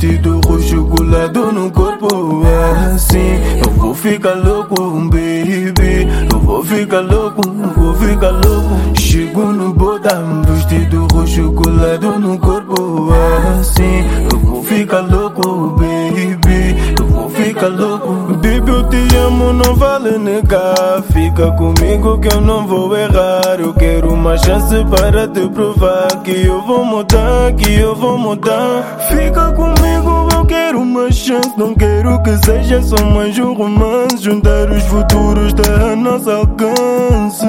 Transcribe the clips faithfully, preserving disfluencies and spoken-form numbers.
vestido roxo colado no corpo. Assim eu vou ficar louco, baby. Eu vou ficar louco, vou ficar louco. Chego no botão, vestido roxo colado no corpo. Assim eu vou ficar louco, baby. Eu vou ficar louco. Baby, eu te amo, não vale negar. Fica comigo que eu não vou errar. Eu quero uma chance para te provar que eu vou mudar, que eu vou mudar. Fica comigo, eu quero uma chance. Não quero que seja só mais um romance. Juntar os futuros está a nosso alcance.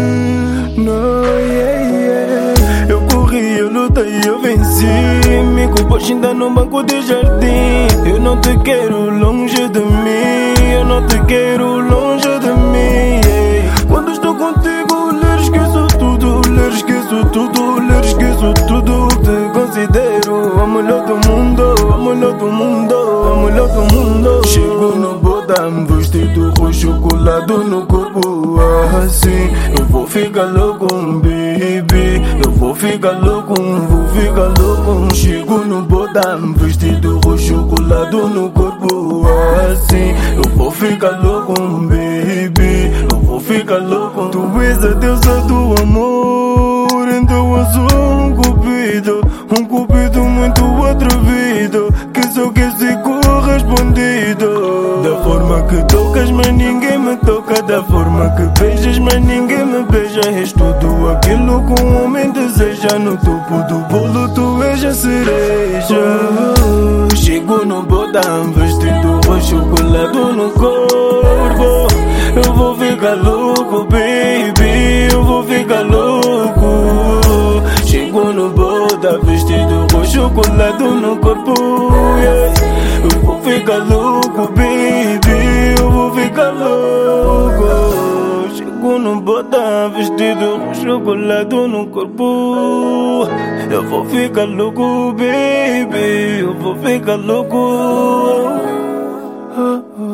Não, yeah, yeah. Eu corri, eu lutei, eu venci. Me culpas ainda no banco de jardim. Eu não te quero longe de mim. Eu não te quero longe de mim, yeah. Quando estou contigo, ler esqueço tudo. Ler esqueço tudo, ler esqueço tudo. Te considero a melhor do mundo, a melhor do mundo, a melhor do mundo. Chego no botão, vestido roxo colado no corpo. Assim eu vou ficar louco, baby. Eu vou ficar louco, vou ficar louco. Chego no botão, vestido roxo colado no corpo. Assim eu vou ficar louco, baby. Eu vou ficar louco. Tu és a deusa do amor, então eu sou um cupido. Um cupido muito atrevido, que só quer ser correspondido. Da forma que tocas, mas ninguém me toca. Da forma que beijas, mas ninguém me beija. És tudo aquilo que um homem deseja. No topo do bolo tu és a cereja. Chego no botão, vestido roxo colado no corpo. Eu vou ficar louco, baby. Eu vou ficar louco. Chego no botão, vestido roxo colado no corpo, yeah. Eu vou ficar louco, baby. Eu vou ficar louco. Chego no botão, vestido roxo colado no corpo. Eu vou ficar louco, baby. Eu vou ficar louco.